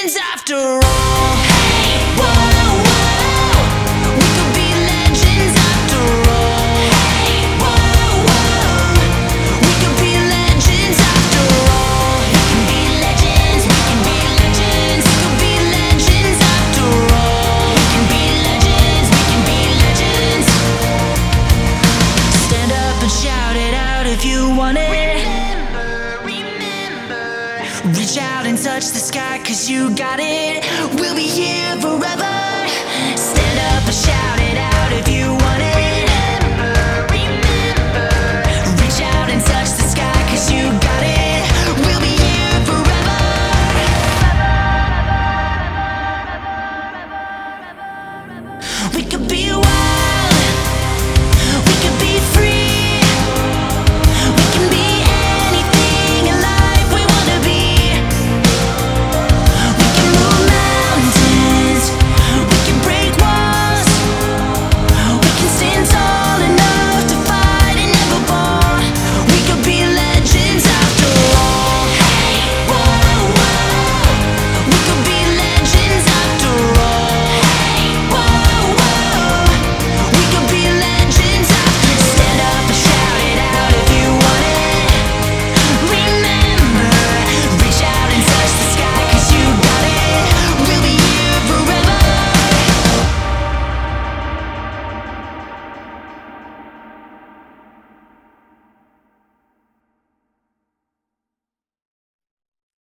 legends after all. Hey, whoa, whoa. We could be legends after all. Hey, whoa, whoa. We could be legends after all. We can be legends, we can be legends. We could be legends after all. We can be legends, we can be legends. Stand up and shout it out if you want it. Reach out and touch the sky, 'cause you got it. We'll be here for